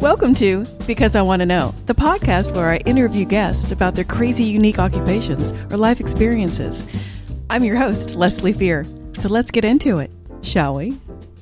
Welcome to Because I Want to Know, the podcast where I interview guests about their crazy, unique occupations or life experiences. I'm your host, Leslie Fear. So let's get into it, shall we?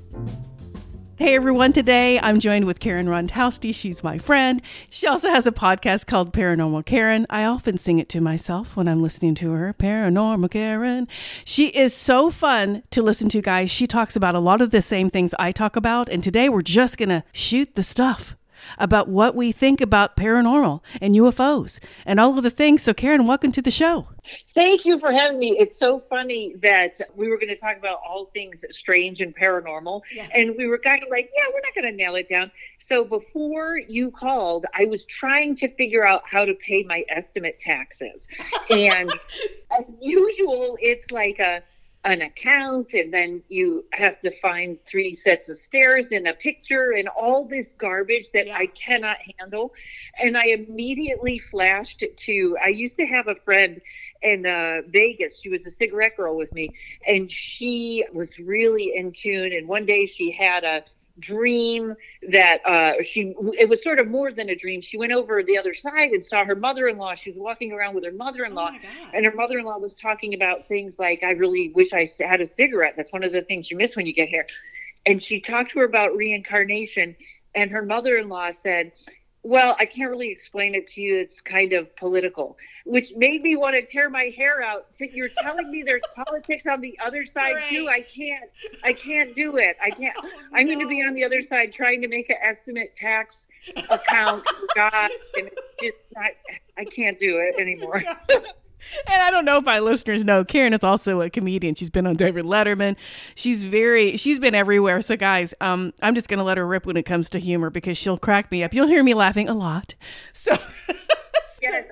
Hey everyone, today I'm joined with Karen Rontowski. She's my friend. She also has a podcast called Paranormal Karen. I often sing it to myself when I'm listening to her, Paranormal Karen. She is so fun to listen to, guys. She talks about a lot of the same things I talk about, and today we're just going to shoot the stuff about what we think about paranormal and UFOs and all of the things. So Karen, welcome to the show. Thank you for having me. It's so funny that we were going to talk about all things strange and paranormal. Yeah. And we were kind of like, yeah, we're not going to nail it down. So before you called, I was trying to figure out how to pay my estimate taxes. And as usual, it's like an account, and then you have to find 3 sets of stairs and a picture and all this garbage that I cannot handle. And I immediately flashed to, I used to have a friend in Vegas. She was a cigarette girl with me, and she was really in tune. And one day she had a dream that it was sort of more than a dream. She went over the other side and saw her mother-in-law. She was walking around with her mother-in-law, and her mother-in-law was talking about things like, I really wish I had a cigarette. That's one of the things you miss when you get here. And she talked to her about reincarnation, and her mother-in-law said, well, I can't really explain it to you. It's kind of political, which made me want to tear my hair out. So you're telling me there's politics on the other side too? I can't do it. I can't. I'm going to be on the other side trying to make an estimate tax account. God, and it's just not, I can't do it anymore. And I don't know if my listeners know, Karen is also a comedian. She's been on David Letterman. She's been everywhere. So guys, I'm just going to let her rip when it comes to humor because she'll crack me up. You'll hear me laughing a lot. So yes,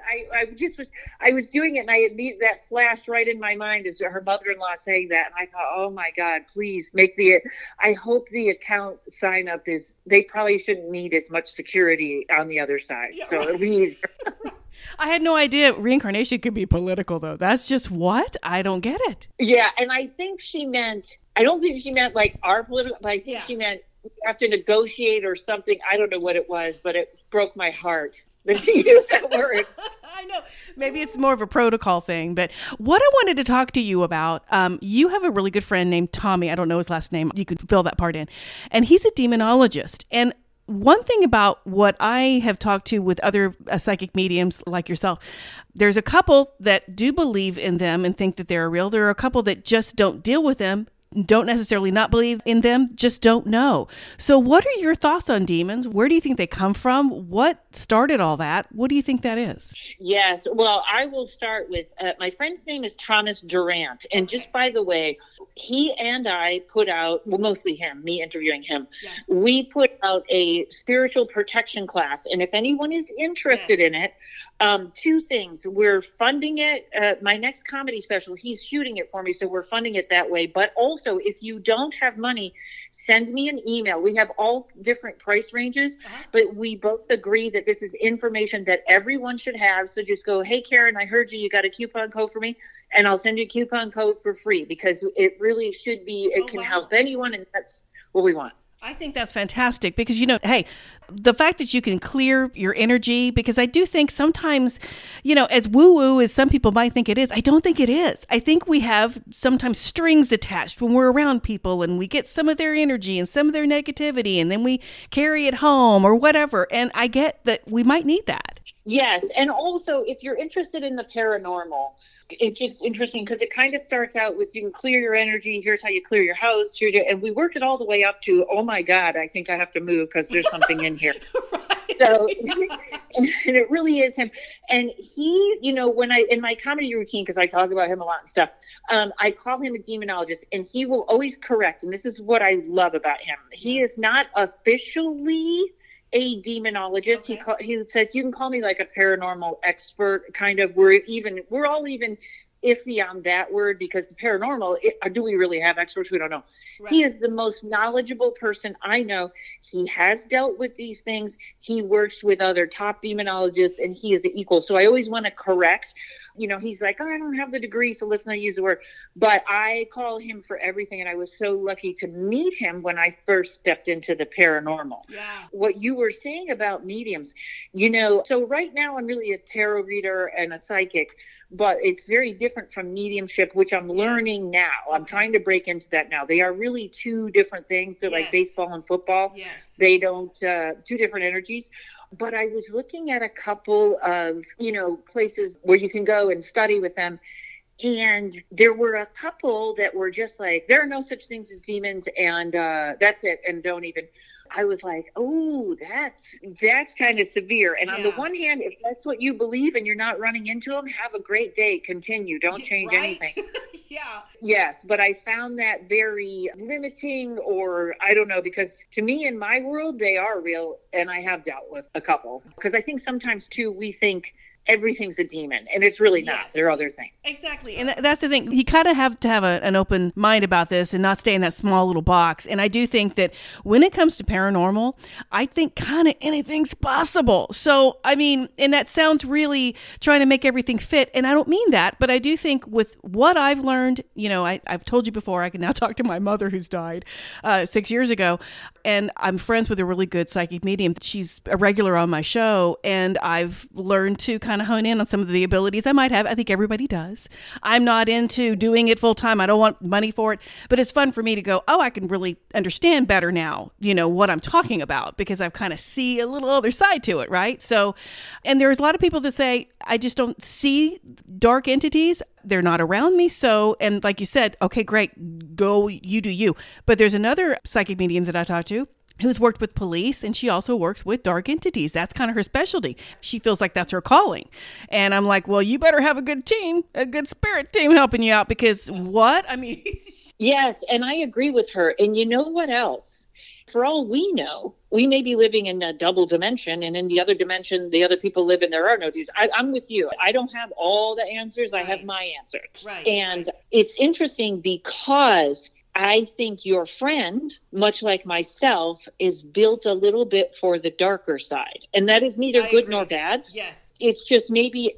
I was doing it, and that flashed right in my mind as her mother-in-law saying that. And I thought, oh my God, please I hope the account sign up they probably shouldn't need as much security on the other side. Yeah, so right. It'll be easier. I had no idea reincarnation could be political, though. That's just what? I don't get it. Yeah, and I don't think she meant like our political, but I think she meant you have to negotiate or something. I don't know what it was, but it broke my heart that she used that word. I know. Maybe it's more of a protocol thing, but what I wanted to talk to you about, you have a really good friend named Tommy. I don't know his last name. You could fill that part in. And he's a demonologist. And one thing about what I have talked to with other psychic mediums like yourself, there's a couple that do believe in them and think that they're real. There are a couple that just don't deal with them, don't necessarily not believe in them, just don't know. So what are your thoughts on demons? Where do you think they come from? What started all that? What do you think that is? Yes. Well, I will start with, my friend's name is Thomas Durant. And just by the way, he and I put out, well, mostly him, me interviewing him. Yeah. We put out a spiritual protection class. And if anyone is interested in it, 2 things. We're funding it. My next comedy special, he's shooting it for me, so we're funding it that way. But also, if you don't have money, send me an email. We have all different price ranges, but we both agree that this is information that everyone should have. So just go, hey, Karen, I heard you got a coupon code for me, and I'll send you a coupon code for free because it really should be, it can help anyone, and that's what we want. I think that's fantastic because, hey, the fact that you can clear your energy, because I do think sometimes, as woo-woo as some people might think it is, I don't think it is. I think we have sometimes strings attached when we're around people and we get some of their energy and some of their negativity and then we carry it home or whatever. And I get that we might need that. Yes. And also, if you're interested in the paranormal, it's just interesting because it kind of starts out with you can clear your energy. Here's how you clear your house. And we worked it all the way up to, oh my God, I think I have to move because there's something in here. Right. So, and it really is him. And he, when in my comedy routine, because I talk about him a lot and stuff, I call him a demonologist, and he will always correct. And this is what I love about him. He is not officially a demonologist. Okay. He said, you can call me like a paranormal expert, kind of. We're all even iffy on that word because the paranormal, do we really have experts? We don't know. Right. He is the most knowledgeable person I know. He has dealt with these things. He works with other top demonologists, and he is an equal. So I always want to correct. He's like, oh, I don't have the degree, so let's not use the word. But I call him for everything. And I was so lucky to meet him when I first stepped into the paranormal. Yeah. What you were saying about mediums, so right now I'm really a tarot reader and a psychic, but it's very different from mediumship, which I'm learning now. I'm trying to break into that now. They are really two different things. They're like baseball and football. Yes. They don't, two different energies. But I was looking at a couple of, places where you can go and study with them. And there were a couple that were just like, there are no such things as demons, and that's it. And don't even. I was like, oh, that's kind of severe. And on the one hand, if that's what you believe and you're not running into them, have a great day. Continue. Don't change anything. Yeah. Yes. But I found that very limiting, or I don't know, because to me, in my world, they are real. And I have dealt with a couple, because I think sometimes too, we think everything's a demon, and it's really not. There are other things. Exactly. And that's the thing. You kind of have to have an open mind about this and not stay in that small little box. And I do think that when it comes to paranormal, I think kind of anything's possible. So, I mean, and that sounds really trying to make everything fit. And I don't mean that, but I do think with what I've learned, I've told you before, I can now talk to my mother who's died 6 years ago. And I'm friends with a really good psychic medium. She's a regular on my show. And I've learned to kind of hone in on some of the abilities I might have. I think everybody does. I'm not into doing it full time. I don't want money for it, but it's fun for me to go, oh, I can really understand better now, what I'm talking about, because I've kind of see a little other side to it. Right. So, and there's a lot of people that say, I just don't see dark entities. They're not around me. So, and like you said, okay, great. Go, you do you. But there's another psychic medium that I talked to who's worked with police, and she also works with dark entities. That's kind of her specialty. She feels like that's her calling. And I'm like, well, you better have a good team, a good spirit team helping you out, because what? I mean... Yes, and I agree with her. And you know what else? For all we know, we may be living in a double dimension, and in the other dimension, the other people live and there are no dudes. I'm with you. I don't have all the answers. I have my answer. Right. And it's interesting because I think your friend, much like myself, is built a little bit for the darker side. And that is neither good nor bad. Yes. It's just maybe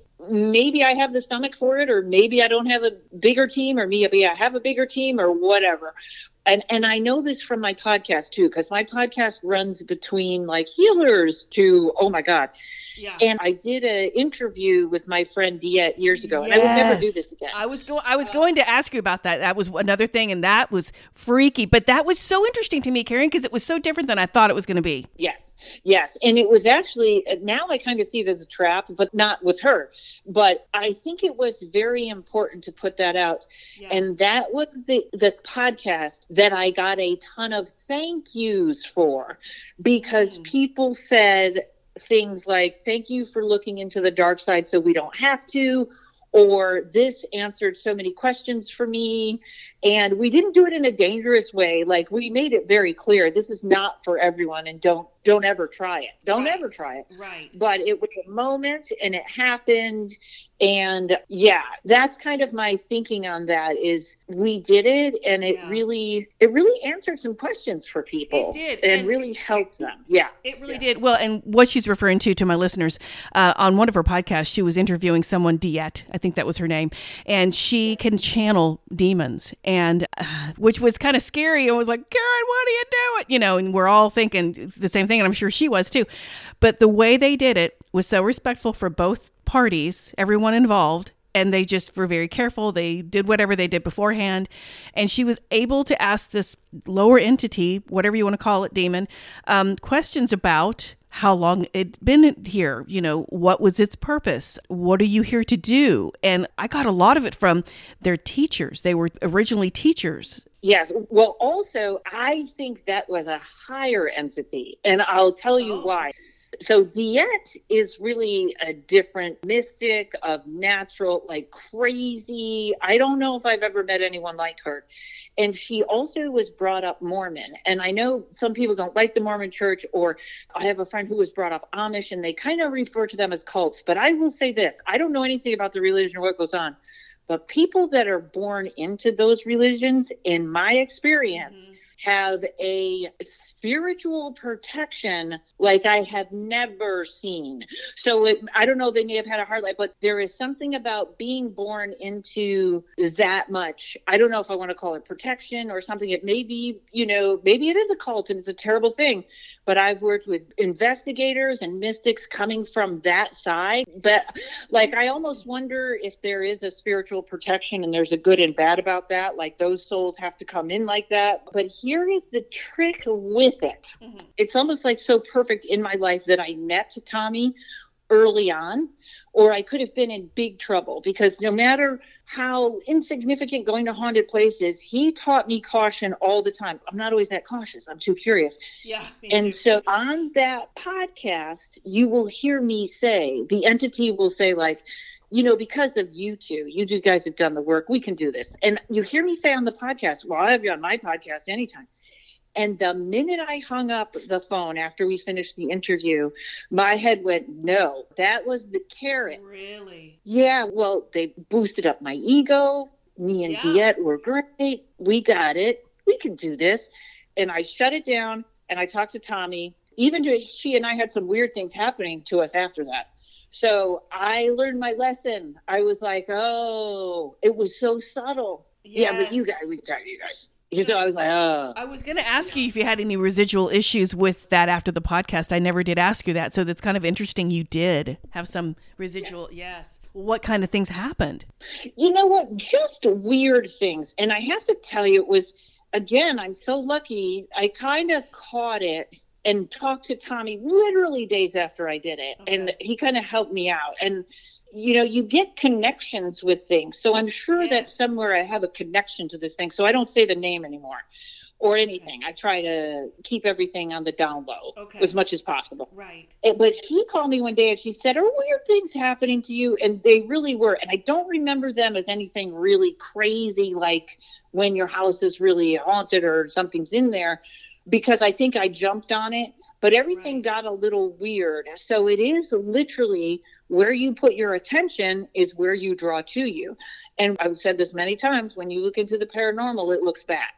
I have the stomach for it, or maybe I don't have a bigger team, or maybe I have a bigger team, or whatever. And I know this from my podcast too, because my podcast runs between like healers to, oh my God. Yeah. And I did an interview with my friend Diet years ago, and I would never do this again. I was going to ask you about that. That was another thing, and that was freaky. But that was so interesting to me, Karen, because it was so different than I thought it was going to be. Yes. And it was actually, now I kind of see it as a trap, but not with her. But I think it was very important to put that out. Yeah. And that was the podcast that I got a ton of thank yous for, because people said things like, thank you for looking into the dark side so we don't have to, or this answered so many questions for me. And we didn't do it in a dangerous way. Like, we made it very clear, this is not for everyone, and don't ever try it. Don't ever try it. Right. But it was a moment, and it happened. And yeah, that's kind of my thinking on that, is we did it, and it really answered some questions for people. It did. And really helped them. Yeah. It really did. Well, and what she's referring to my listeners, on one of her podcasts, she was interviewing someone, Diet, I think that was her name, and she can channel demons, and which was kind of scary. And was like, Karen, what are you doing? And we're all thinking the same thing, and I'm sure she was too. But the way they did it was so respectful for both parties, everyone involved, and they just were very careful. They did whatever they did beforehand, and she was able to ask this lower entity, whatever you want to call it, demon, questions about how long it'd been here, what was its purpose? What are you here to do? And I got a lot of it from their teachers. They were originally teachers. Yes. Well, also, I think that was a higher entity, and I'll tell you why. So Diet is really a different mystic of natural, like crazy. I don't know if I've ever met anyone like her. And she also was brought up Mormon. And I know some people don't like the Mormon church, or I have a friend who was brought up Amish, and they kind of refer to them as cults. But I will say this, I don't know anything about the religion or what goes on. But people that are born into those religions, in my experience, have a spiritual protection like I have never seen. So I don't know, they may have had a hard life, but there is something about being born into that much. I don't know if I want to call it protection or something. It may be, maybe it is a cult and it's a terrible thing, but I've worked with investigators and mystics coming from that side. But like, I almost wonder if there is a spiritual protection and there's a good and bad about that. Like those souls have to come in like that. But here is the trick with it. Mm-hmm. It's almost like so perfect in my life that I met Tommy early on, or I could have been in big trouble, because no matter how insignificant going to haunted places, he taught me caution all the time. I'm not always that cautious. I'm too curious. Yeah. And so on that podcast, you will hear me say, the entity will say like, because of you two guys have done the work, we can do this. And you hear me say on the podcast, well, I'll have you on my podcast anytime. And the minute I hung up the phone after we finished the interview, my head went, no, that was the carrot. Really? Yeah. Well, they boosted up my ego. Me and Diet were great. We got it. We can do this. And I shut it down and I talked to Tommy. Even though she and I had some weird things happening to us after that. So I learned my lesson. I was like, oh, it was so subtle. Yes. Yeah, but we can talk to you guys. So I was like, oh. I was going to ask you if you had any residual issues with that after the podcast. I never did ask you that. So that's kind of interesting. You did have some residual. Yes. What kind of things happened? You know what? Just weird things. And I have to tell you, it was, again, I'm so lucky. I kind of caught it and talked to Tommy literally days after I did it. Okay. And he kind of helped me out. And you get connections with things. So I'm sure that somewhere I have a connection to this thing. So I don't say the name anymore or anything. Okay. I try to keep everything on the down low as much as possible. Right. But she called me one day and she said, are weird things happening to you? And they really were. And I don't remember them as anything really crazy, like when your house is really haunted or something's in there, because I think I jumped on it. But everything got a little weird. So it is literally where you put your attention is where you draw to you. And I've said this many times, when you look into the paranormal, it looks back.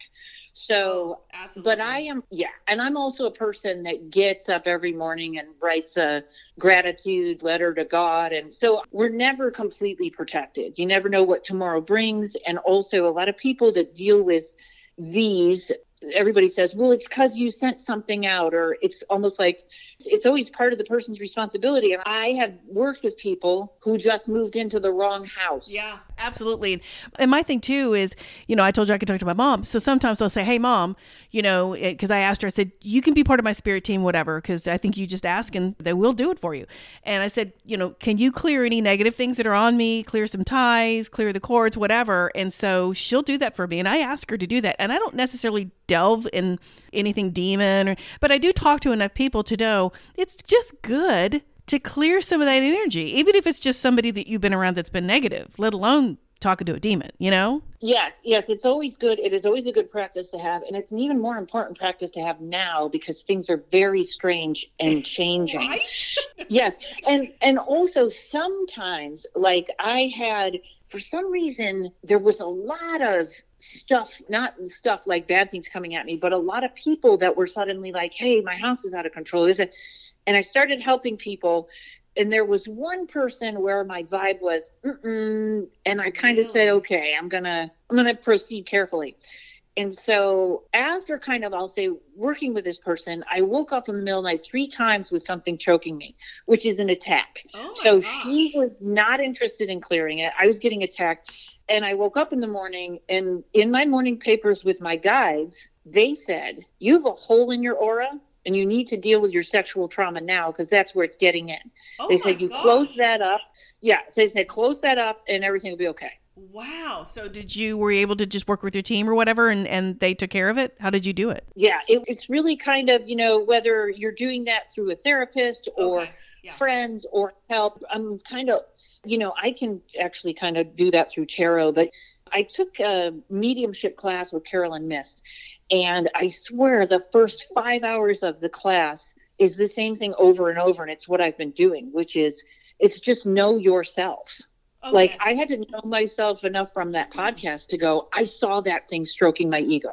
So, but I am, and I'm also a person that gets up every morning and writes a gratitude letter to God. And so we're never completely protected. You never know what tomorrow brings. And also a lot of people that deal with these, everybody says, well, it's because you sent something out, or it's almost like it's always part of the person's responsibility. And I have worked with people who just moved into the wrong house. Yeah, absolutely. And my thing too is, I told you I could talk to my mom. So sometimes I'll say, hey, Mom, because I asked her, I said, you can be part of my spirit team, whatever, because I think you just ask and they will do it for you. And I said, can you clear any negative things that are on me, clear some ties, clear the cords, whatever. And so she'll do that for me. And I ask her to do that. And I don't necessarily delve in anything demon, but I do talk to enough people to know it's just good to clear some of that energy, even if it's just somebody that you've been around that's been negative, let alone talking to a demon, Yes, it's always good. It is always a good practice to have. And it's an even more important practice to have now, because things are very strange and changing. Right? Yes. And also sometimes, like I had, for some reason, there was a lot of stuff, not stuff like bad things coming at me, but a lot of people that were suddenly like, hey, my house is out of control. And I started helping people. And there was one person where my vibe was, and I kind of said, okay, I'm gonna proceed carefully. And so after kind of, I'll say, working with this person, I woke up in the middle of the night 3 times with something choking me, which is an attack. So she was not interested in clearing it. I was getting attacked. And I woke up in the morning, and in my morning papers with my guides, they said, you have a hole in your aura and you need to deal with your sexual trauma now, because that's where it's getting in. They said, you close that up. Yeah. So they said, close that up and everything will be okay. Wow. So were you able to just work with your team or whatever, and they took care of it? How did you do it? Yeah, it's really kind of, whether you're doing that through a therapist or friends or help. I'm kind of, I can actually kind of do that through tarot, but I took a mediumship class with Carolyn Miss, and I swear the first 5 hours of the class is the same thing over and over. And it's what I've been doing, which is, it's just know yourself. Like I had to know myself enough from that podcast to go, I saw that thing stroking my ego.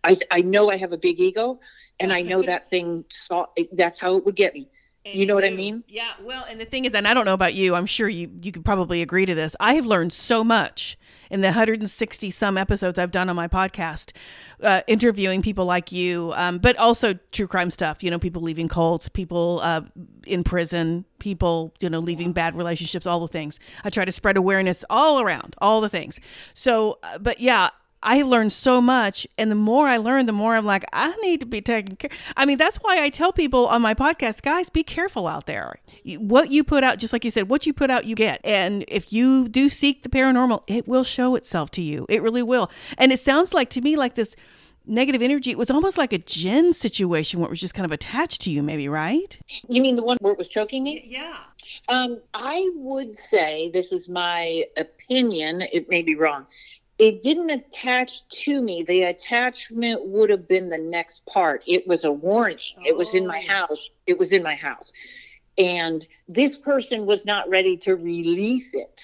I know I have a big ego, and I know that thing that's how it would get me. And you know what I mean? Yeah. Well, and the thing is, and I don't know about you, I'm sure you could probably agree to this. I have learned so much in the 160 some episodes I've done on my podcast, interviewing people like you, but also true crime stuff, people leaving cults, people in prison, people, leaving bad relationships, all the things. I try to spread awareness all around, all the things. So, but yeah, I have learned so much, and the more I learn, the more I'm like, I need to be taken care. I mean, that's why I tell people on my podcast, guys, be careful out there. What you put out, just like you said, what you put out, you get. And if you do seek the paranormal, it will show itself to you. It really will. And it sounds like to me like this negative energy, it was almost like a Jen situation where it was just kind of attached to you, maybe, right? You mean the one where it was choking me? Yeah. I would say, this is my opinion, it may be wrong. It didn't attach to me. The attachment would have been the next part. It was a warning. Oh. It was in my house. It was in my house. And this person was not ready to release it.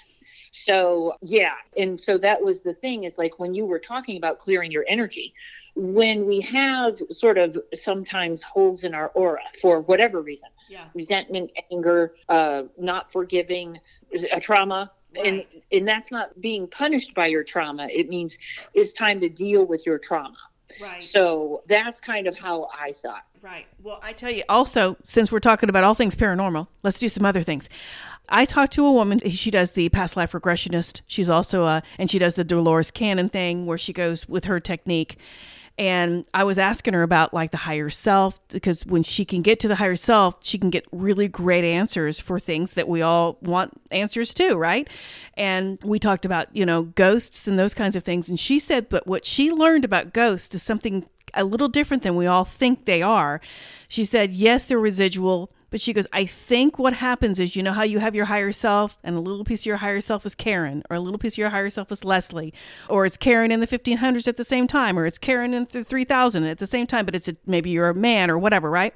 So, yeah. And so that was the thing, is like when you were talking about clearing your energy, when we have sort of sometimes holes in our aura for whatever reason, resentment, anger, not forgiving, a trauma, right. And that's not being punished by your trauma. It means it's time to deal with your trauma. Right. So that's kind of how I saw it. Right. Well, I tell you also, since we're talking about all things paranormal, let's do some other things. I talked to a woman, she does the past life regressionist. She's also, and she does the Dolores Cannon thing where she goes with her technique. And I was asking her about like the higher self, because when she can get to the higher self, she can get really great answers for things that we all want answers to, right? And we talked about, ghosts and those kinds of things. And she said, but what she learned about ghosts is something a little different than we all think they are. She said, yes, they're residual. But she goes, I think what happens is, how you have your higher self and a little piece of your higher self is Karen, or a little piece of your higher self is Leslie, or it's Karen in the 1500s at the same time, or it's Karen in the 3000 at the same time, but maybe you're a man or whatever, right?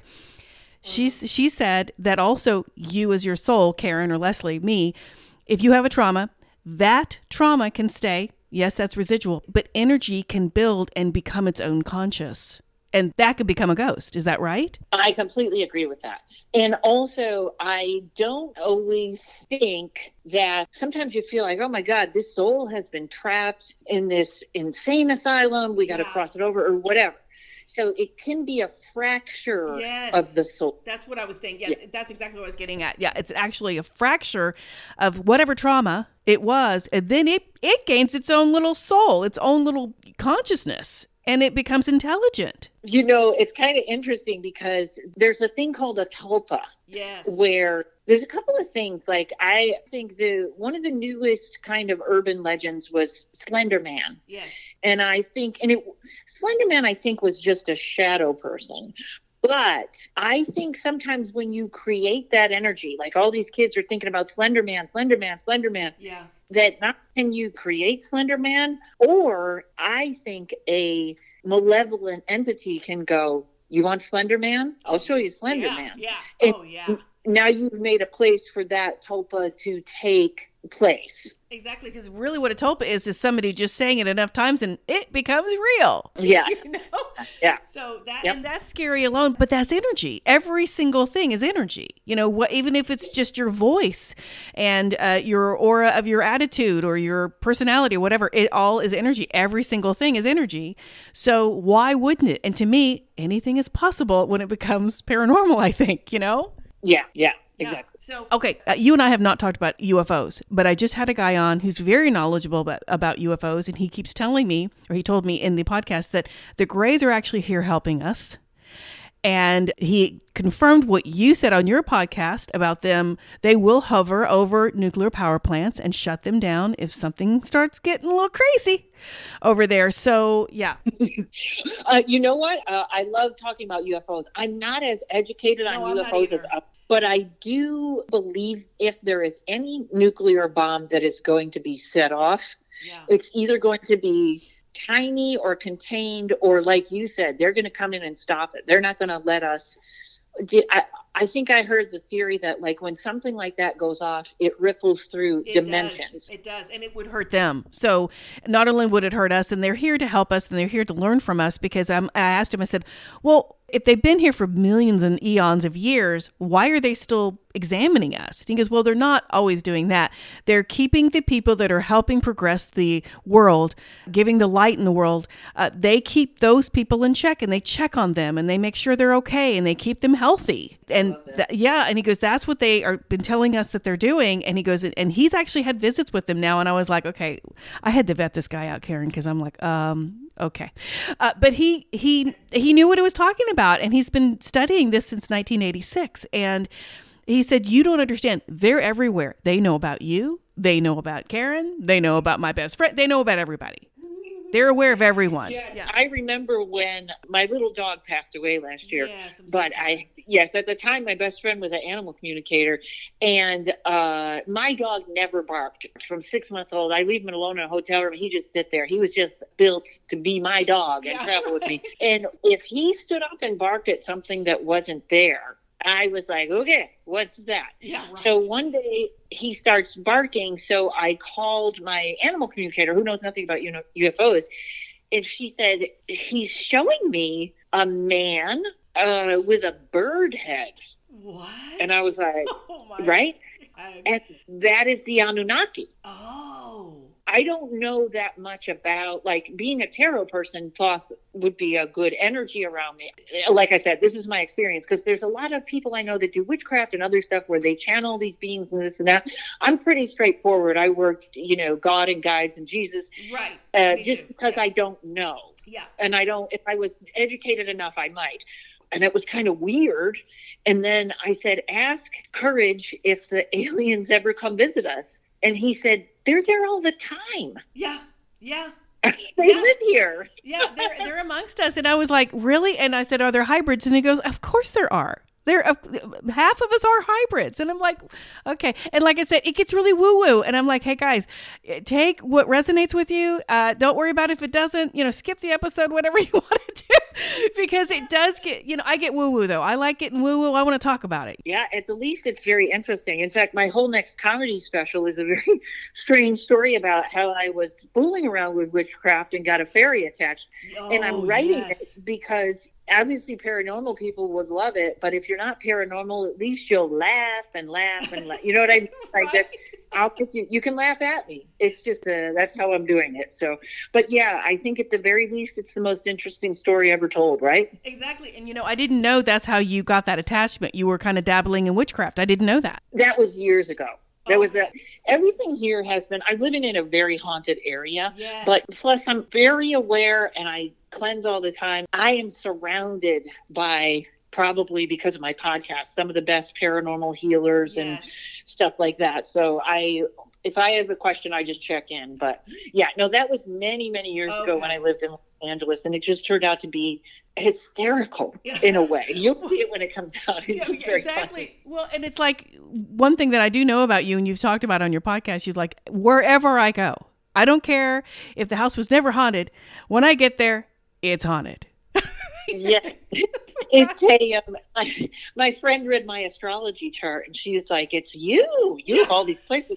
She said that also you as your soul, Karen or Leslie, me, if you have a trauma, that trauma can stay. Yes, that's residual, but energy can build and become its own conscious. And that could become a ghost. Is that right? I completely agree with that. And also, I don't always think that sometimes you feel like, oh my God, this soul has been trapped in this insane asylum. We got to cross it over or whatever. So it can be a fracture of the soul. That's what I was thinking. Yeah, that's exactly what I was getting at. Yeah, it's actually a fracture of whatever trauma it was. And then it gains its own little soul, its own little consciousness. And it becomes intelligent. It's kind of interesting because there's a thing called a tulpa. Yes. Where there's a couple of things. Like I think one of the newest kind of urban legends was Slender Man. Yes. And I think, Slender Man, I think, was just a shadow person. But I think sometimes when you create that energy, like all these kids are thinking about Slender Man, Slender Man, Slender Man. Yeah. That not can you create Slender Man, or I think a malevolent entity can go, you want Slender Man? I'll show you Slender Man. Yeah. And now you've made a place for that tulpa to take place. Exactly, because really what a tulpa is somebody just saying it enough times and it becomes real. Yeah. Yeah. So and that's scary alone, but that's energy. Every single thing is energy. Even if it's just your voice and your aura of your attitude or your personality or whatever, it all is energy. Every single thing is energy. So why wouldn't it? And to me, anything is possible when it becomes paranormal, I think, Yeah. Exactly. So, okay, you and I have not talked about UFOs, but I just had a guy on who's very knowledgeable about UFOs, and he keeps telling me, or he told me in the podcast, that the Greys are actually here helping us. And he confirmed what you said on your podcast about them. They will hover over nuclear power plants and shut them down if something starts getting a little crazy over there. So, yeah. You know what? I love talking about UFOs. I'm not as educated on UFOs as up. But I do believe if there is any nuclear bomb that is going to be set off, it's either going to be tiny or contained, or like you said, they're going to come in and stop it. They're not going to let us I think I heard the theory that like when something like that goes off, it ripples through dimensions. It does. And it would hurt them. So not only would it hurt us, and they're here to help us and they're here to learn from us, because I asked him, I said, well, if they've been here for millions and eons of years, why are they still examining us? And he goes, well, they're not always doing that. They're keeping the people that are helping progress the world, giving the light in the world. They keep those people in check, and they check on them, and they make sure they're okay, and they keep them healthy. And and he goes, that's what they are been telling us that they're doing. And he goes, and he's actually had visits with them now. And I was like, okay, I had to vet this guy out, Karen, because I'm like, okay. But he knew what he was talking about, and he's been studying this since 1986. And he said, you don't understand. They're everywhere. They know about you. They know about Karen. They know about my best friend. They know about everybody. They're aware of everyone. Yeah. I remember when my little dog passed away last year. Yes, but at the time, my best friend was an animal communicator, and my dog never barked. From 6 months old, I leave him alone in a hotel room. He just sit there. He was just built to be my dog and travel with me. And if he stood up and barked at something that wasn't there, I was like, okay, what's that? Yeah, right. So one day he starts barking. So I called my animal communicator, who knows nothing about UFOs. And she said, he's showing me a man with a bird head. What? And I was like, right? And that is the Anunnaki. Oh. I don't know that much about, like, being a tarot person. Thoth would be a good energy around me. Like I said, this is my experience, because there's a lot of people I know that do witchcraft and other stuff where they channel these beings and this and that. I'm pretty straightforward. I worked, God and guides and Jesus. Right. Just because I don't know. Yeah. And if I was educated enough, I might. And it was kind of weird. And then I said, ask Courage if the aliens ever come visit us. And he said, they're there all the time. Yeah. They live here. Yeah, they're amongst us. And I was like, really? And I said, are there hybrids? And he goes, of course there are. Half of us are hybrids. And I'm like, okay. And like I said, it gets really woo-woo. And I'm like, hey guys, take what resonates with you. Don't worry about if it doesn't, skip the episode, whatever you want to do, because it does get, I get woo-woo though. I like getting woo-woo. I want to talk about it. Yeah. At the least it's very interesting. In fact, my whole next comedy special is a very strange story about how I was fooling around with witchcraft and got a fairy attached. And I'm writing it because obviously paranormal people would love it, but if you're not paranormal, at least you'll laugh and laugh and laugh. You know what I mean? Like Right. I'll get you can laugh at me. It's just that's how I'm doing it. So, but yeah, I think at the very least it's the most interesting story ever told, right? Exactly. And I didn't know that's how you got that attachment. You were kind of dabbling in witchcraft. I didn't know that. That was years ago. That was that. Everything here has been, I'm living in a very haunted area, Yes. but plus I'm very aware and I cleanse all the time. I am surrounded by, probably because of my podcast, some of the best paranormal healers and stuff like that. So if I have a question, I just check in. But yeah, no, that was many, many years ago when I lived in Los Angeles, and it just turned out to be hysterical in a way. You'll see it when it comes out. It's just very funny. Well, and it's like one thing that I do know about you, and you've talked about on your podcast, you're like, wherever I go, I don't care if the house was never haunted. When I get there, it's haunted. Yeah. It's my friend read my astrology chart and she's like, it's you have all these places,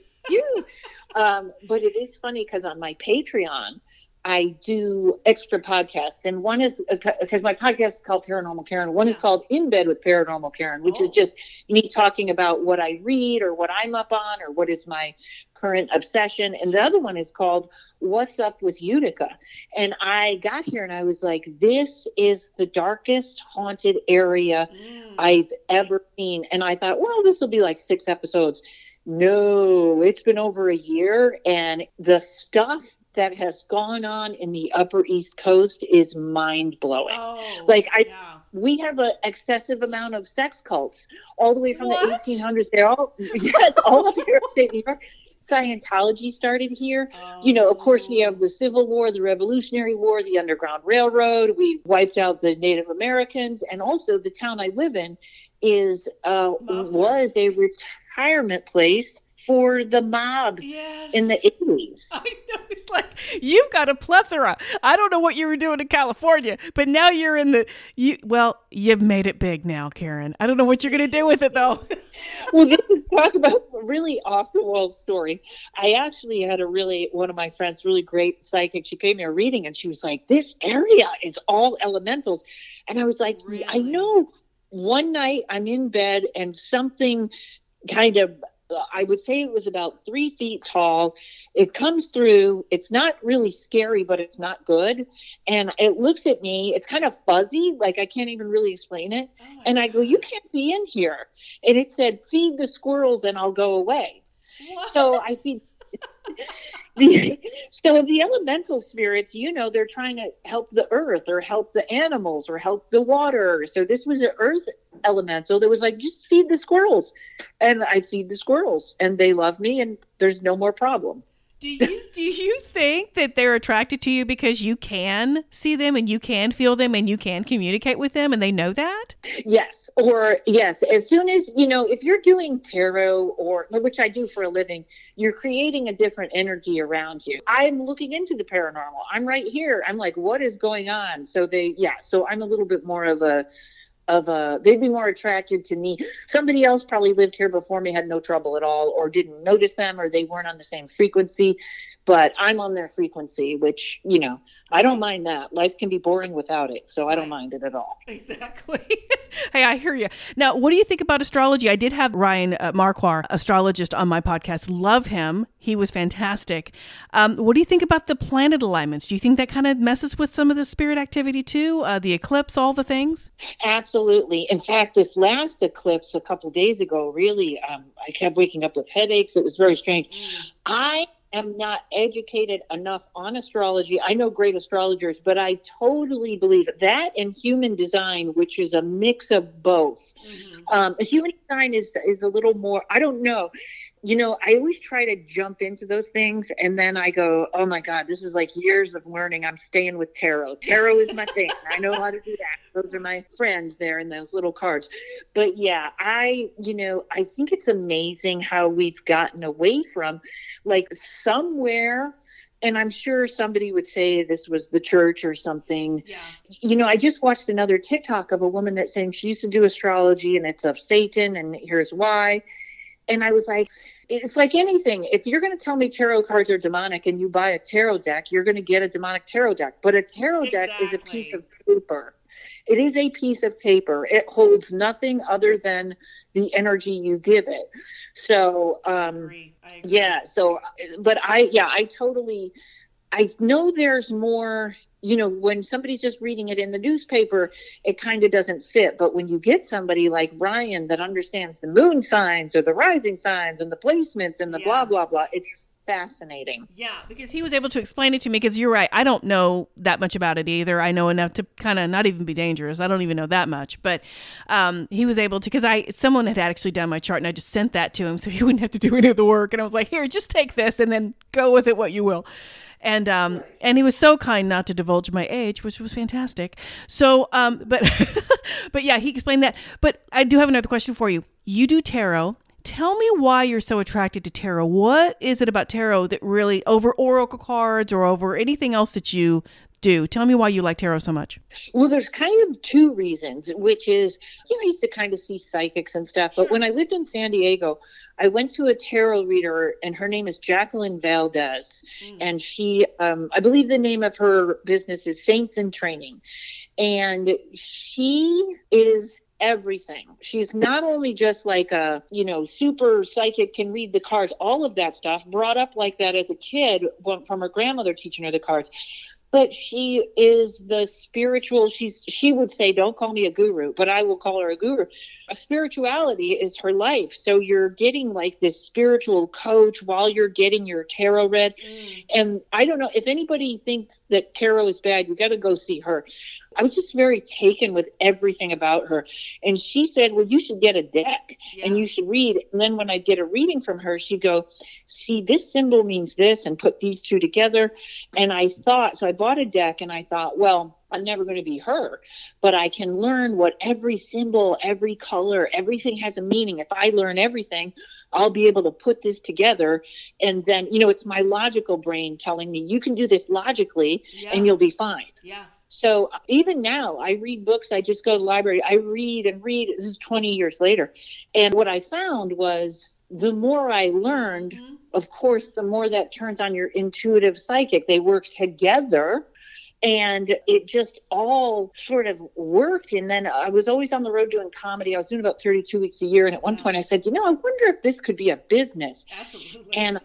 but it is funny because on my Patreon I do extra podcasts, and one is because my podcast is called Paranormal Karen. One is called In Bed with Paranormal Karen, which is just me talking about what I read or what I'm up on or what is my current obsession. And the other one is called What's Up with Utica. And I got here and I was like, this is the darkest haunted area I've ever seen. And I thought, well, this will be like 6 episodes. No, it's been over a year, and the stuff that has gone on in the Upper East Coast is mind-blowing. We have an excessive amount of sex cults all the way from the 1800s. They're all up here upstate New York. Scientology started here. Of course, we have the Civil War, the Revolutionary War, the Underground Railroad. We wiped out the Native Americans, and also the town I live in was a retirement place for the mob in the 80s. I know. It's like, you've got a plethora. I don't know what you were doing in California, but now you're in you've made it big now, Karen. I don't know what you're going to do with it, though. Well, this is talk about a really off the wall story. I actually had one of my friends, really great psychic. She gave me a reading and she was like, this area is all elementals. And I was like, really? I know. One night I'm in bed and something kind of, I would say it was about 3 feet tall. It comes through. It's not really scary, but it's not good. And it looks at me. It's kind of fuzzy. Like I can't even really explain it. And I go, you can't be in here. And it said, feed the squirrels and I'll go away. What? So I feed. So the elemental spirits, they're trying to help the earth or help the animals or help the water. So this was an earth elemental that was like, just feed the squirrels. And I feed the squirrels and they love me and there's no more problem. Do you think that they're attracted to you because you can see them and you can feel them and you can communicate with them and they know that? Yes. Or yes. As soon as, if you're doing tarot or which I do for a living, you're creating a different energy around you. I'm looking into the paranormal. I'm right here. I'm like, what is going on? So so I'm a little bit more they'd be more attracted to me. Somebody else probably lived here before me, had no trouble at all, or didn't notice them, or they weren't on the same frequency. But I'm on their frequency, which, I don't mind that. Life can be boring without it, so I don't mind it at all. Exactly. Hey, I hear you. Now, what do you think about astrology? I did have Ryan Marquardt, astrologist, on my podcast. Love him. He was fantastic. What do you think about the planet alignments? Do you think that kind of messes with some of the spirit activity too? The eclipse, all the things? Absolutely. In fact, this last eclipse a couple days ago, really, I kept waking up with headaches. It was very strange. I am not educated enough on astrology. I know great astrologers, but I totally believe that and human design, which is a mix of both. Mm-hmm. Human design is a little more, I don't know. I always try to jump into those things and then I go, oh my God, this is like years of learning. I'm staying with tarot. Tarot is my thing. I know how to do that. Those are my friends there in those little cards. But yeah, I think it's amazing how we've gotten away from like somewhere. And I'm sure somebody would say this was the church or something. Yeah. I just watched another TikTok of a woman that's saying she used to do astrology and it's of Satan and here's why. And I was like, it's like anything. If you're going to tell me tarot cards are demonic and you buy a tarot deck, you're going to get a demonic tarot deck. But a tarot deck is a piece of paper. It is a piece of paper. It holds nothing other than the energy you give it. So, I agree. Yeah. So, but I know there's more, when somebody's just reading it in the newspaper, it kind of doesn't fit. But when you get somebody like Ryan that understands the moon signs or the rising signs and the placements and the blah, blah, blah, it's fascinating. Yeah, because he was able to explain it to me because you're right. I don't know that much about it either. I know enough to kind of not even be dangerous. I don't even know that much. But he was able to, because someone had actually done my chart and I just sent that to him so he wouldn't have to do any of the work. And I was like, here, just take this and then go with it what you will. And he was so kind not to divulge my age, which was fantastic. So, but yeah, he explained that. But I do have another question for you. You do tarot. Tell me why you're so attracted to tarot. What is it about tarot that really, over oracle cards or over anything else that you do? Tell me why you like tarot so much. Well, there's kind of two reasons, which is, I used to kind of see psychics and stuff. But when I lived in San Diego, I went to a tarot reader and her name is Jacqueline Valdez. And she, I believe the name of her business is Saints in Training. And she is everything. She's not only just like a, super psychic, can read the cards, all of that stuff, brought up like that as a kid from her grandmother teaching her the cards. But she is the spiritual, she would say, don't call me a guru, but I will call her a guru. A spirituality is her life. So you're getting like this spiritual coach while you're getting your tarot read. And I don't know if anybody thinks that tarot is bad, you got to go see her. I was just very taken with everything about her. And she said, well, you should get a deck and you should read. And then when I get a reading from her, she'd go, see, this symbol means this, and put these two together. And I thought, so I bought a deck and I thought, well, I'm never going to be her, but I can learn what every symbol, every color, everything has a meaning. If I learn everything, I'll be able to put this together. And then, it's my logical brain telling me you can do this logically and you'll be fine. Yeah. So even now I read books. I just go to the library. I read and read. This is 20 years later. And what I found was the more I learned, of course, the more that turns on your intuitive psychic. They work together. And it just all sort of worked. And then I was always on the road doing comedy. I was doing about 32 weeks a year. And at one point I said, I wonder if this could be a business. Absolutely. And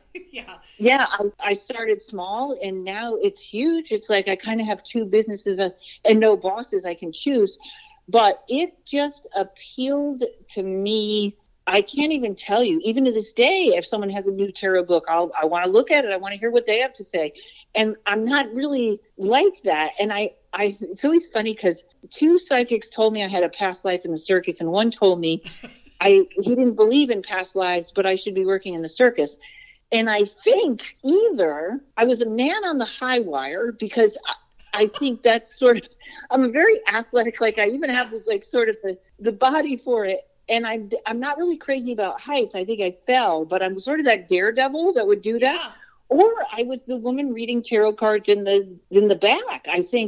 I started small and now it's huge. It's like I kind of have two businesses and no bosses I can choose. But it just appealed to me. I can't even tell you, even to this day, if someone has a new tarot book, I want to look at it. I want to hear what they have to say. And I'm not really like that. And it's always funny because two psychics told me I had a past life in the circus. And one told me he didn't believe in past lives, but I should be working in the circus. And I think either I was a man on the high wire because I think that's sort of, I'm very athletic. Like I even have this like sort of the body for it. And I'm not really crazy about heights. I think I fell, but I'm sort of that daredevil that would do that. Yeah. Or I was the woman reading tarot cards in the back.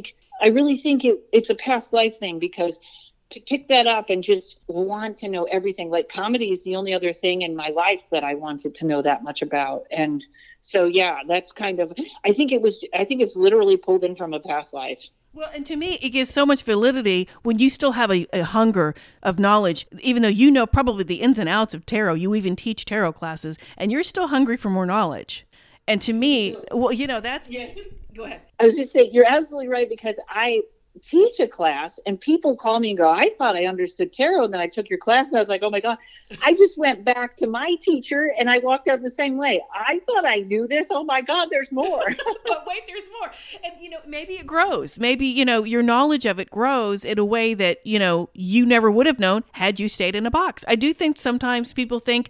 I really think it's a past life thing, because to pick that up and just want to know everything, like comedy is the only other thing in my life that I wanted to know that much about. And so, that's kind of, I think it's literally pulled in from a past life. Well, and to me, it gives so much validity when you still have a hunger of knowledge, even though you know probably the ins and outs of tarot. You even teach tarot classes, and you're still hungry for more knowledge. And to me, well, that's... Yeah. Go ahead. I was just saying, you're absolutely right, because I teach a class and people call me and go, I thought I understood tarot. And then I took your class and I was like, oh my God, I just went back to my teacher and I walked out the same way. I thought I knew this. Oh my God, there's more. But wait, there's more. And, maybe it grows. Maybe, your knowledge of it grows in a way that, you never would have known had you stayed in a box. I do think sometimes people think,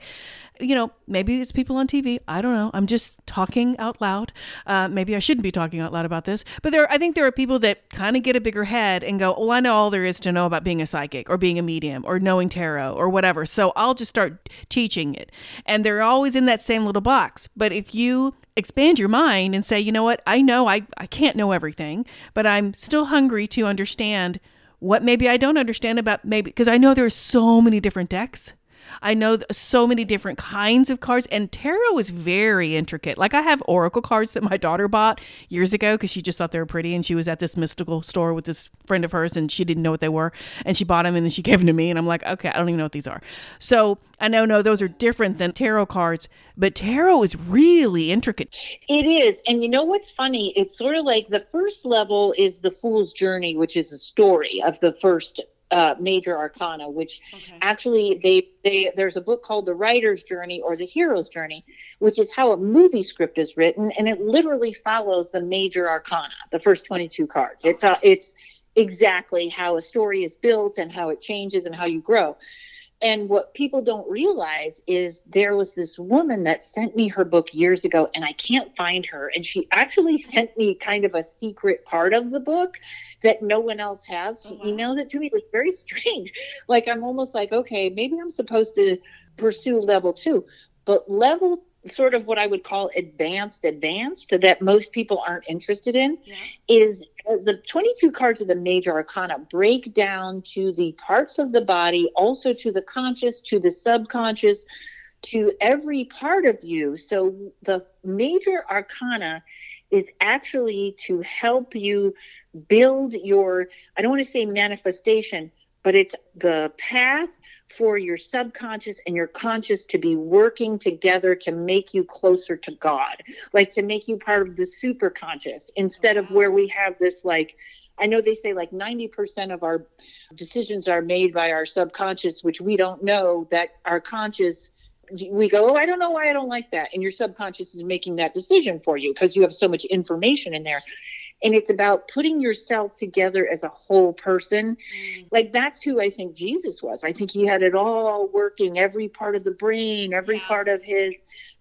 maybe it's people on TV. I don't know. I'm just talking out loud. Maybe I shouldn't be talking out loud about this. But I think there are people that kind of get a bigger head and go, well, I know all there is to know about being a psychic or being a medium or knowing tarot or whatever. So I'll just start teaching it. And they're always in that same little box. But if you expand your mind and say, you know what, I know I can't know everything, but I'm still hungry to understand what maybe I don't understand about, maybe because I know there's so many different decks. I know so many different kinds of cards, and tarot is very intricate. Like I have oracle cards that my daughter bought years ago because she just thought they were pretty, and she was at this mystical store with this friend of hers and she didn't know what they were, and she bought them and then she gave them to me, and I'm like, okay, I don't even know what these are. So I know, no, those are different than tarot cards, but tarot is really intricate. It is. And you know what's funny? It's sort of like the first level is the Fool's Journey, which is a story of the first major arcana, which actually there's a book called The Writer's Journey or The Hero's Journey, which is how a movie script is written, and it literally follows the major arcana, the first 22 cards. It's exactly how a story is built and how it changes and how you grow. And what people don't realize is there was this woman that sent me her book years ago, and I can't find her. And she actually sent me kind of a secret part of the book that no one else has. She emailed it to me. It was very strange. Like, I'm almost like, okay, maybe I'm supposed to pursue level 2. But level sort of what I would call advanced that most people aren't interested in is the 22 cards of the major arcana break down to the parts of the body, also to the conscious, to the subconscious, to every part of you. So the major arcana is actually to help you build your, I don't want to say manifestation, but it's the path for your subconscious and your conscious to be working together to make you closer to God, like to make you part of the super conscious instead of where we have this, like, I know they say like 90% of our decisions are made by our subconscious, which we don't know that our conscious, we go, oh, I don't know why I don't like that. And your subconscious is making that decision for you because you have so much information in there. And it's about putting yourself together as a whole person. Like, that's who I think Jesus was. I think he had it all working, every part of the brain, every part of his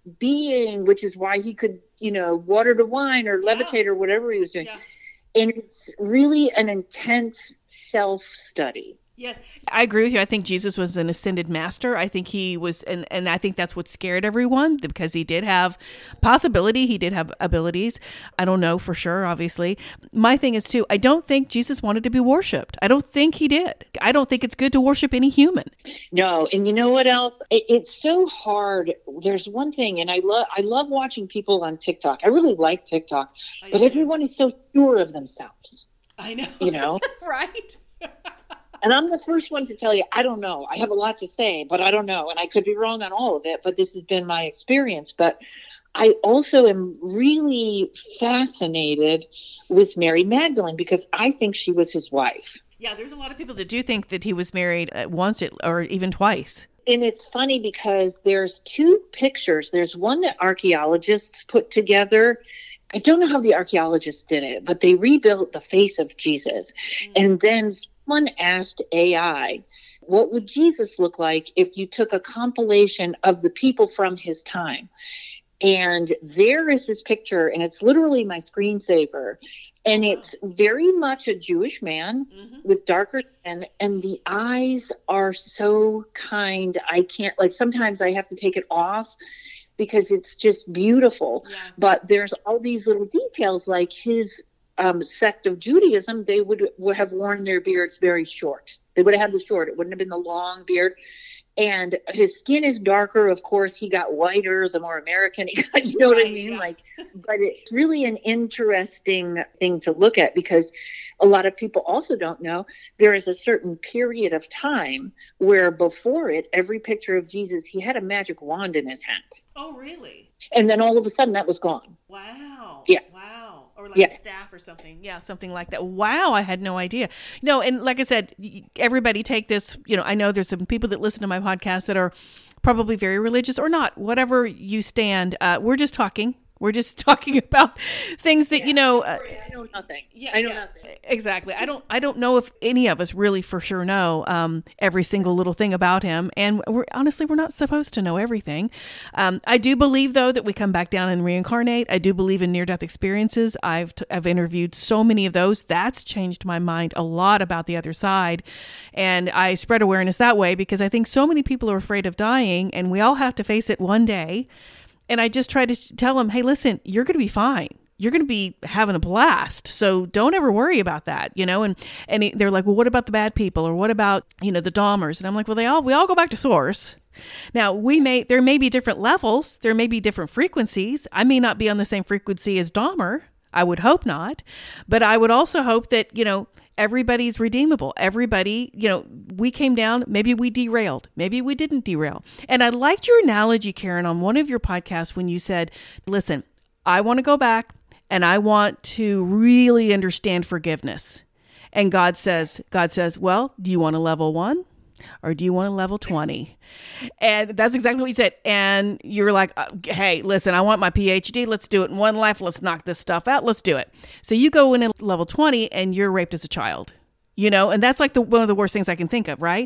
being, which is why he could, water to wine or levitate or whatever he was doing. And it's really an intense self-study. Yes, I agree with you. I think Jesus was an ascended master. I think he was, and I think that's what scared everyone, because he did have possibility. He did have abilities. I don't know for sure, obviously. My thing is too, I don't think Jesus wanted to be worshiped. I don't think he did. I don't think it's good to worship any human. No, and you know what else? It's so hard. There's one thing, and I love watching people on TikTok. I really like TikTok, but everyone is so sure of themselves. I know. You know? Right? And I'm the first one to tell you, I don't know. I have a lot to say, but I don't know. And I could be wrong on all of it, but this has been my experience. But I also am really fascinated with Mary Magdalene because I think she was his wife. Yeah, there's a lot of people that do think that he was married once or even twice. And it's funny because there's two pictures. There's one that archaeologists put together. I don't know how the archaeologists did it, but they rebuilt the face of Jesus. Mm-hmm. And then someone asked AI, what would Jesus look like if you took a compilation of the people from his time? And there is this picture, and it's literally my screensaver. And it's very much a Jewish man with darker skin, and the eyes are so kind. I can't, like, sometimes I have to take it off because it's just beautiful. Yeah. But there's all these little details, like his sect of Judaism, they would have worn their beards very short. They would have had the short. It wouldn't have been the long beard. And his skin is darker. Of course, he got whiter, the more American he got, you know what I mean? Yeah. Like, but it's really an interesting thing to look at because a lot of people also don't know there is a certain period of time where before it, every picture of Jesus, he had a magic wand in his hand. Oh, really? And then all of a sudden that was gone. Wow. Yeah. Wow. Or like a staff or something. Yeah, something like that. Wow, I had no idea. No, and like I said, everybody take this, I know there's some people that listen to my podcast that are probably very religious or not, whatever you stand. We're just talking. We're just talking about things that, I know nothing. I know nothing. Exactly. I don't know if any of us really for sure know every single little thing about him. And we're not supposed to know everything. I do believe, though, that we come back down and reincarnate. I do believe in near-death experiences. I've interviewed so many of those. That's changed my mind a lot about the other side. And I spread awareness that way because I think so many people are afraid of dying, and we all have to face it one day. And I just try to tell them, hey, listen, you're going to be fine. You're going to be having a blast. So don't ever worry about that, And they're like, well, what about the bad people? Or what about, the Dahmers? And I'm like, well, we all go back to source. Now, there may be different levels. There may be different frequencies. I may not be on the same frequency as Dahmer. I would hope not. But I would also hope that, everybody's redeemable. Everybody, we came down, maybe we derailed, maybe we didn't derail. And I liked your analogy, Karen, on one of your podcasts when you said, listen, I want to go back and I want to really understand forgiveness. And God says, well, do you want a level 1 or do you want a level 20? And that's exactly what you said. And you're like, hey, listen, I want my PhD. Let's do it in one life. Let's knock this stuff out. Let's do it. So you go in at level 20 and you're raped as a child, and that's like one of the worst things I can think of. Right.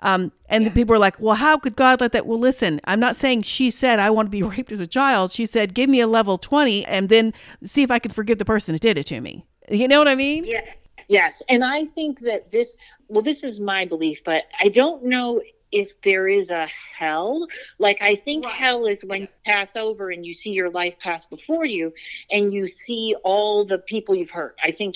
The people are like, well, how could God let that? Well, listen, I'm not saying she said, I want to be raped as a child. She said, give me a level 20 and then see if I can forgive the person that did it to me. You know what I mean? Yeah. Yes. And I think that this is my belief, but I don't know if there is a hell. Like, I think hell is when you pass over and you see your life pass before you and you see all the people you've hurt. I think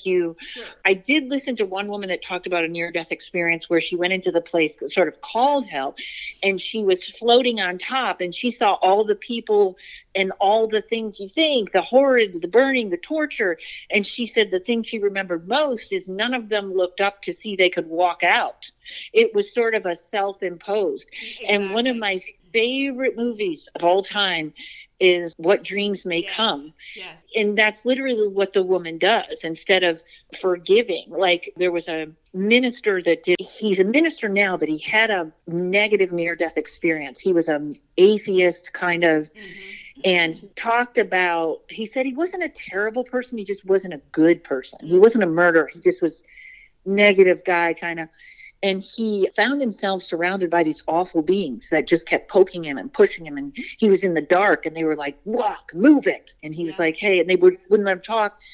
I did listen to one woman that talked about a near-death experience where she went into the place sort of called hell, and she was floating on top and she saw all the people and all the things you think, the horrid, the burning, the torture. And she said the thing she remembered most is none of them looked up to see they could walk out. It was sort of a self-imposed. Exactly. And one of my favorite movies of all time is What Dreams May Come. Yes. And that's literally what the woman does instead of forgiving. Like, there was a minister he's a minister now, but he had a negative near-death experience. He was an atheist kind of, and he talked about, he said he wasn't a terrible person. He just wasn't a good person. He wasn't a murderer. He just was negative guy kind of. And he found himself surrounded by these awful beings that just kept poking him and pushing him. And he was in the dark and they were like, walk, move it. And he was like, hey, and they wouldn't let him talk.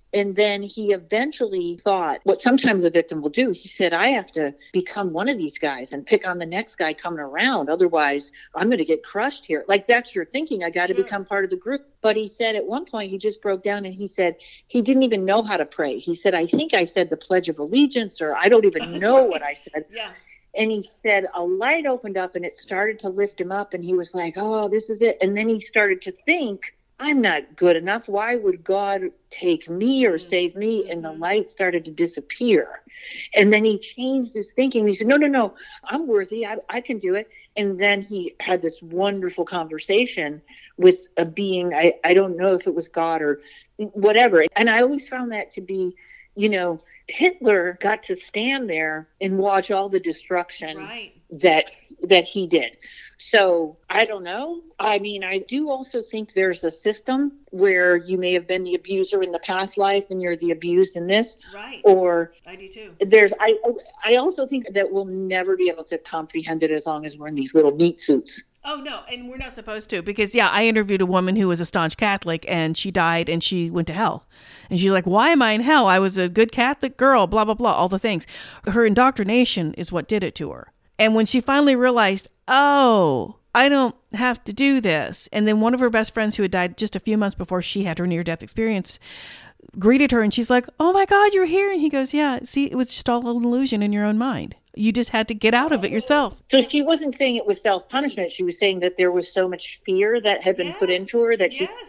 And then he eventually thought what sometimes a victim will do. He said, I have to become one of these guys and pick on the next guy coming around. Otherwise, I'm going to get crushed here. Like, that's your thinking. I got to become part of the group. But he said at one point, he just broke down and he said he didn't even know how to pray. He said, I think I said the Pledge of Allegiance, or I don't even know what I said. Yeah. And he said a light opened up and it started to lift him up. And he was like, oh, this is it. And then he started to think, I'm not good enough. Why would God take me or save me? And the light started to disappear. And then he changed his thinking. He said, no, I'm worthy. I can do it. And then he had this wonderful conversation with a being. I don't know if it was God or whatever. And I always found that to be, Hitler got to stand there and watch all the destruction that he did. So I don't know. I mean, I do also think there's a system where you may have been the abuser in the past life and you're the abused in this. Right. Or I do too. I also think that we'll never be able to comprehend it as long as we're in these little meat suits. Oh, no. And we're not supposed to, because, I interviewed a woman who was a staunch Catholic and she died and she went to hell. And she's like, why am I in hell? I was a good Catholic girl, blah, blah, blah, all the things. Her indoctrination is what did it to her. And when she finally realized, oh, I don't have to do this. And then one of her best friends who had died just a few months before she had her near-death experience greeted her and she's like, oh my God, you're here. And he goes, yeah, see, it was just all an illusion in your own mind. You just had to get out of it yourself. So she wasn't saying it was self-punishment. She was saying that there was so much fear that had been put into her that she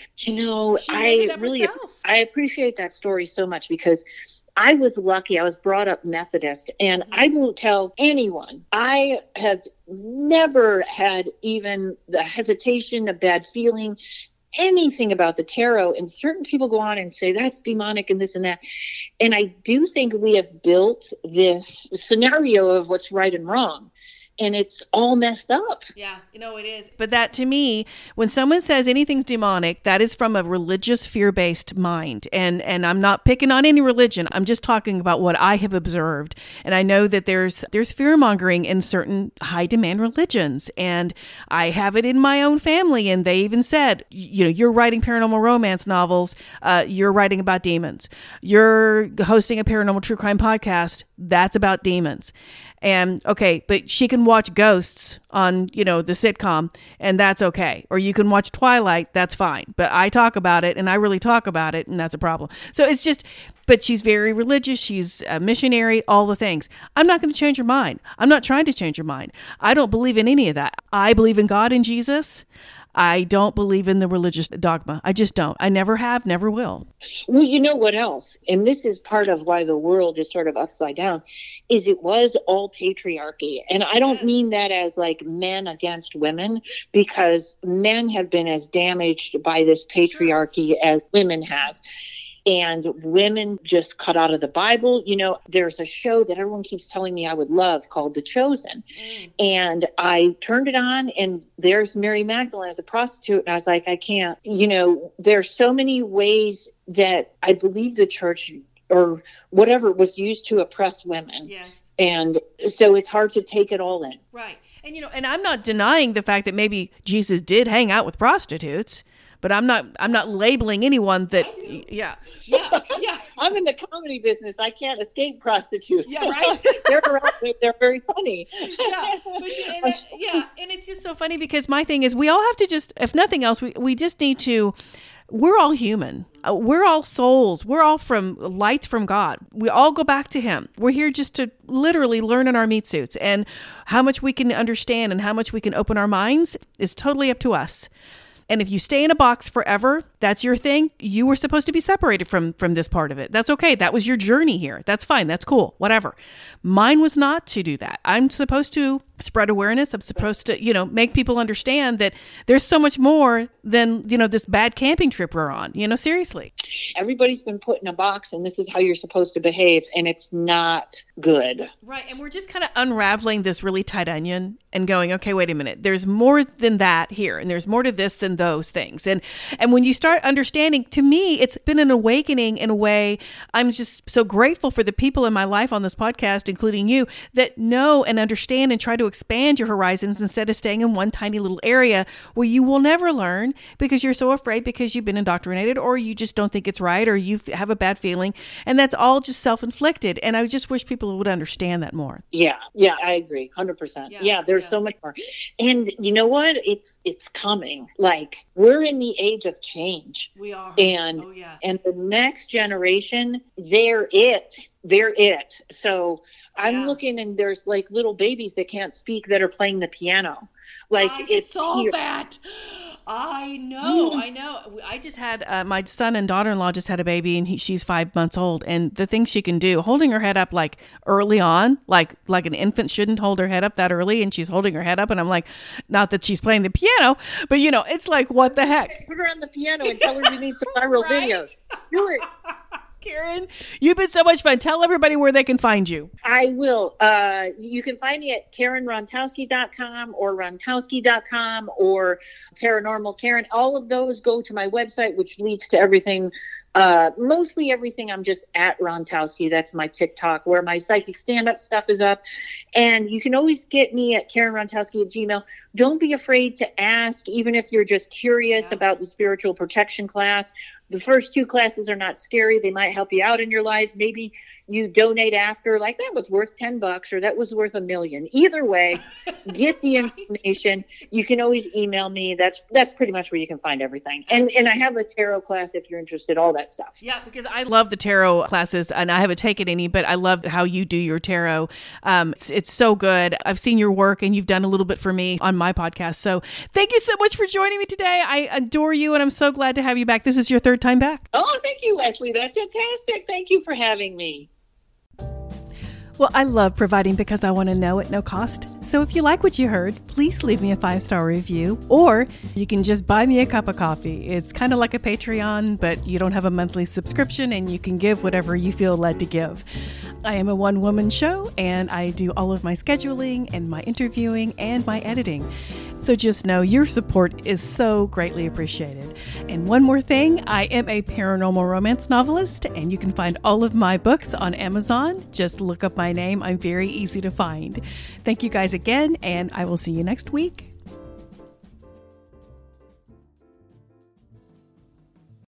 I appreciate that story so much, because I was lucky. I was brought up Methodist, and I won't tell anyone. I have never had even the hesitation, a bad feeling, anything about the tarot. And certain people go on and say that's demonic and this and that. And I do think we have built this scenario of what's right and wrong. And it's all messed up. Yeah, it is. But that, to me, when someone says anything's demonic, that is from a religious, fear-based mind. And I'm not picking on any religion. I'm just talking about what I have observed. And I know that there's fear-mongering in certain high-demand religions. And I have it in my own family. And they even said, you're writing paranormal romance novels. You're writing about demons. You're hosting a paranormal true crime podcast. That's about demons. And okay, but she can watch Ghosts on, the sitcom, and that's okay. Or you can watch Twilight, that's fine. But I talk about it, and I really talk about it, and that's a problem. So it's just, but she's very religious. She's a missionary, all the things. I'm not going to change her mind. I'm not trying to change her mind. I don't believe in any of that. I believe in God and Jesus. I don't believe in the religious dogma. I just don't. I never have, never will. Well, you know what else? And this is part of why the world is sort of upside down, is it was all patriarchy. And I don't mean that as like men against women, because men have been as damaged by this patriarchy as women have. And women just cut out of the Bible. There's a show that everyone keeps telling me I would love called The Chosen. And I turned it on, and there's Mary Magdalene as a prostitute. And I was like, I can't. There's so many ways that I believe the church or whatever was used to oppress women. Yes. And so it's hard to take it all in. Right. And, and I'm not denying the fact that maybe Jesus did hang out with prostitutes. But I'm not labeling anyone that, Yeah. I'm in the comedy business. I can't escape prostitutes. Yeah, right. They're very funny. Yeah, and it's just so funny, because my thing is, we all have to just, if nothing else, we just need to. We're all human. We're all souls. We're all from lights from God. We all go back to Him. We're here just to literally learn in our meat suits, and how much we can understand and how much we can open our minds is totally up to us. And if you stay in a box forever, that's your thing. You were supposed to be separated from this part of it. That's okay. That was your journey here. That's fine. That's cool. Whatever. Mine was not to do that. I'm supposed to spread awareness. I'm supposed to, make people understand that there's so much more than, this bad camping trip we're on. Seriously. Everybody's been put in a box, and this is how you're supposed to behave, and it's not good. Right. And we're just kind of unraveling this really tight onion. and going, okay, wait a minute, there's more than that here, and there's more to this than those things. And when you start understanding, to me, it's been an awakening in a way. I'm just so grateful for the people in my life on this podcast, including you, that know and understand and try to expand your horizons instead of staying in one tiny little area where you will never learn because you're so afraid, because you've been indoctrinated, or you just don't think it's right, or you have a bad feeling. And that's all just self-inflicted. And I just wish people would understand that more. Yeah, I agree. 100%. Yeah, there's so much more. And you know what? It's coming. Like, we're in the age of change. We are. And and the next generation, they're it. So I'm looking, and there's like little babies that can't speak that are playing the piano. Like, I saw that. I know. I just had my son and daughter-in-law just had a baby, and she's 5 months old. And the things she can do, holding her head up like early on, like an infant shouldn't hold her head up that early, and she's holding her head up, and I'm like, not that she's playing the piano, but it's like, what the heck? Put her on the piano and tell her you need some viral videos. Do it. Karen, you've been so much fun. Tell everybody where they can find you. I will. You can find me at KarenRontowski.com or Rontowski.com or Paranormal Karen. All of those go to my website, which leads to everything. Mostly everything. I'm just at Rontowski. That's my TikTok, where my psychic stand-up stuff is up. And you can always get me at KarenRontowski@gmail.com. Don't be afraid to ask, even if you're just curious about the spiritual protection class. The first 2 classes are not scary. They might help you out in your life. Maybe you donate after, like, that was worth $10 or that was worth $1 million. Either way, get the information. You can always email me. That's pretty much where you can find everything. And I have a tarot class if you're interested, all that stuff. Yeah, because I love the tarot classes, and I haven't taken any, but I love how you do your tarot. It's so good. I've seen your work, and you've done a little bit for me on my podcast. So thank you so much for joining me today. I adore you, and I'm so glad to have you back. This is your 3rd time back. Oh, thank you, Leslie. That's fantastic. Thank you for having me. Well, I love providing because I want to know at no cost. So if you like what you heard, please leave me a 5-star review, or you can just buy me a cup of coffee. It's kind of like a Patreon, but you don't have a monthly subscription, and you can give whatever you feel led to give. I am a one-woman show, and I do all of my scheduling and my interviewing and my editing. So just know your support is so greatly appreciated. And one more thing, I am a paranormal romance novelist, and you can find all of my books on Amazon. Just look up my name. I'm very easy to find. Thank you guys again, and I will see you next week.